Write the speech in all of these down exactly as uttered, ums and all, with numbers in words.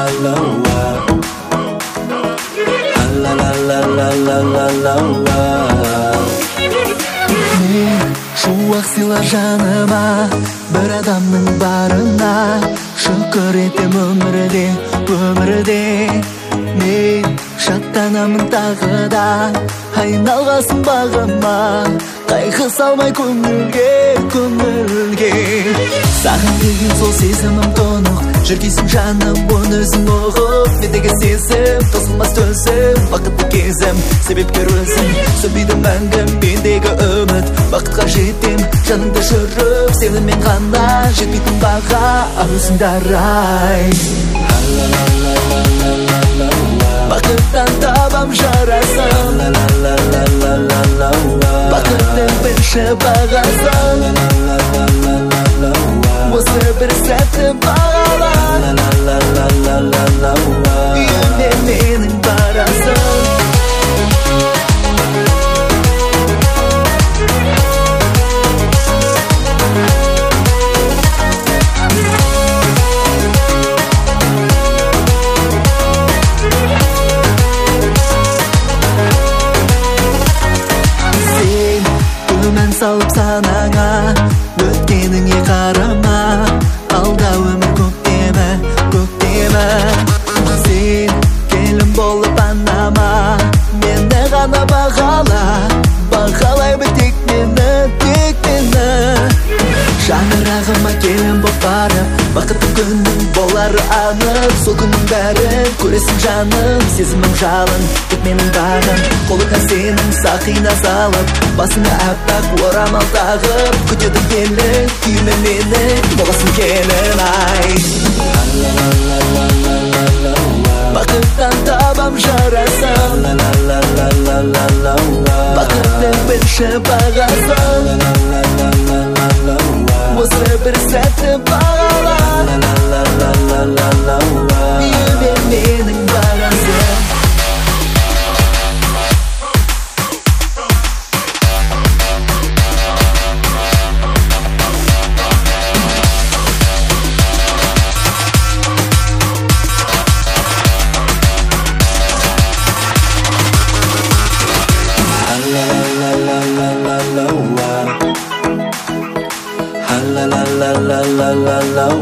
la la la la la la la la. Мен шуақ сыйла жаныма, бір адамның барына, шүкір етем өмірде, өмірде. Мен шаттанамын тағы да, айналғасын бағыма, қайғы салмай көңілге, көңілге. Саған деген сол сезімім тұнық, жүргейсің жаным, оны өзің ұғып. Мендегі сезім, тосылмас төзім, бақытты кезім, себепкер өзің. Сөнбейді мәңгі мендегі үміт, бақытқа жетем, жаныңда жүріп. Сенімен ғана жетпейтін баға, арусыңдар ай. Бақыттан табам жарасым, бақыттың бірінші бағасын. Осы бір сәтті бағала, үйіме менің барасың. Күмән салып санаңа, өткеніңе қарама, алда өмір көктемі, көктемі. Сен келін болып анама, мені ғана бағала, бағалаймын тек мені, тек мені. Шаңырағыма келін боп барып, бақытты күннің болары анық. Сол күннің бәрін көресің жаным, сезімім жалын, тек менің бағым. Қолыңа сенің сақина салып, басыңа аппақ орамал тағып, күтеді елің, күйіме менің боласың келін ай. Бақыттан табам жарасым, бақыттың бірінші бағасын. Осы бір сәтті бағала, үйіме менің барасың. La la la la la la la la.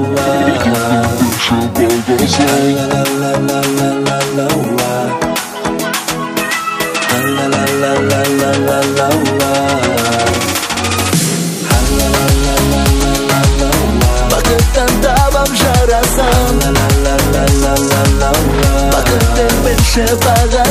Бақыттан табам жарасым, бақыттың бірінші бағасын.